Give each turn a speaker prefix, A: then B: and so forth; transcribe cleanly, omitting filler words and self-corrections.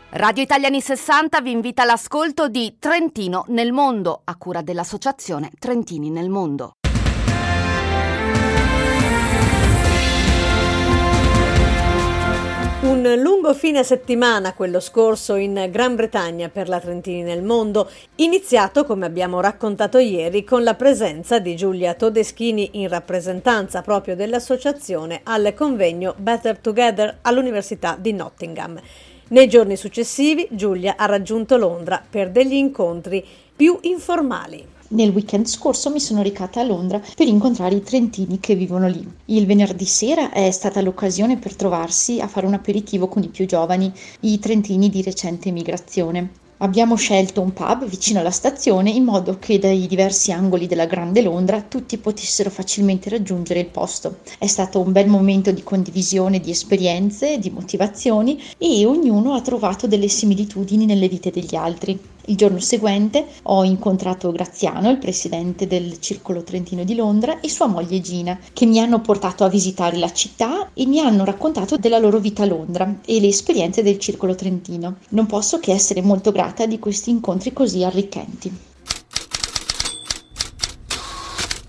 A: Radio Italiani 60 vi invita all'ascolto di Trentino nel mondo, a cura dell'associazione Trentini nel mondo.
B: Un lungo fine settimana, quello scorso, in Gran Bretagna per la Trentini nel mondo, iniziato, come abbiamo raccontato ieri, con la presenza di Giulia Todeschini in rappresentanza proprio dell'associazione al convegno Better Together all'Università di Nottingham. Nei giorni successivi Giulia ha raggiunto Londra per degli incontri più informali.
C: Nel weekend scorso mi sono recata a Londra per incontrare i trentini che vivono lì. Il venerdì sera è stata l'occasione per trovarsi a fare un aperitivo con i più giovani, i trentini di recente emigrazione. Abbiamo scelto un pub vicino alla stazione in modo che dai diversi angoli della grande Londra tutti potessero facilmente raggiungere il posto. È stato un bel momento di condivisione di esperienze, di motivazioni e ognuno ha trovato delle similitudini nelle vite degli altri. Il giorno seguente ho incontrato Graziano, il presidente del Circolo Trentino di Londra, e sua moglie Gina, che mi hanno portato a visitare la città e mi hanno raccontato della loro vita a Londra e le esperienze del Circolo Trentino. Non posso che essere molto grata di questi incontri così arricchenti.